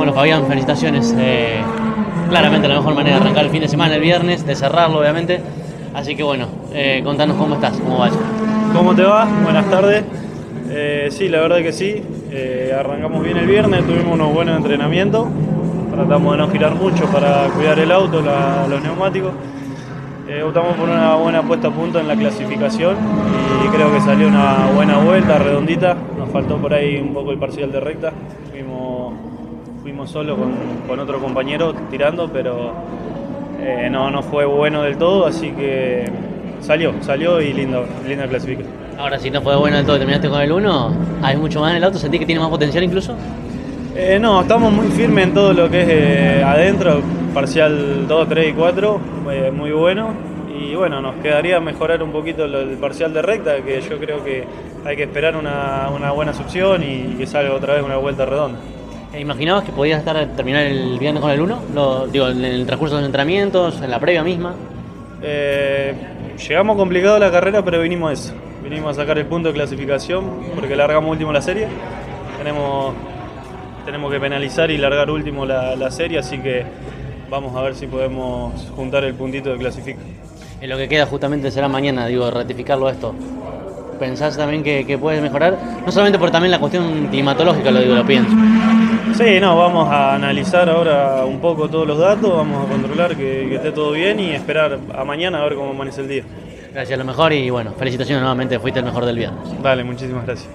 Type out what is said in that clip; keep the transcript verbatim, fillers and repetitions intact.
Bueno, Fabián, felicitaciones. Eh, claramente la mejor manera de arrancar el fin de semana, el viernes, de cerrarlo obviamente. Así que bueno, eh, contanos cómo estás, cómo vas. ¿Cómo te va? Buenas tardes. Eh, sí, la verdad que sí. Eh, arrancamos bien el viernes, tuvimos unos buenos entrenamientos. Tratamos de no girar mucho para cuidar el auto, la, los neumáticos. Eh, optamos por una buena puesta a punto en la clasificación y creo que salió una buena vuelta, redondita. Nos faltó por ahí un poco el parcial de recta. Fuimos, fuimos solo con, con otro compañero tirando, pero eh, no, no fue bueno del todo, así que salió, salió y lindo, linda clasificación. Ahora, si no fue bueno del todo, terminaste con el uno, ¿hay mucho más en el auto? ¿Sentís que tiene más potencial incluso? Eh, no, estamos muy firmes en todo lo que es eh, adentro, parcial dos, tres y cuatro, eh, muy bueno. Y bueno, nos quedaría mejorar un poquito el parcial de recta, que yo creo que hay que esperar una, una buena succión y que salga otra vez una vuelta redonda. ¿Imaginabas que podías estar terminar el viernes con el uno? Lo, digo, en el transcurso de los entrenamientos, en la previa misma. Eh, llegamos complicado a la carrera, pero vinimos a eso. Vinimos a sacar el punto de clasificación porque largamos último la serie. Tenemos... Tenemos que penalizar y largar último la, la serie, así que vamos a ver si podemos juntar el puntito de clasificación. En lo que queda justamente será mañana, digo, ratificarlo esto. ¿Pensás también que, que puedes mejorar? No solamente por también la cuestión climatológica, lo digo, lo pienso. Sí, no, vamos a analizar ahora un poco todos los datos, vamos a controlar que, que esté todo bien y esperar a mañana a ver cómo amanece el día. Gracias, lo mejor y bueno, felicitaciones nuevamente, fuiste el mejor del viernes. Dale, muchísimas gracias.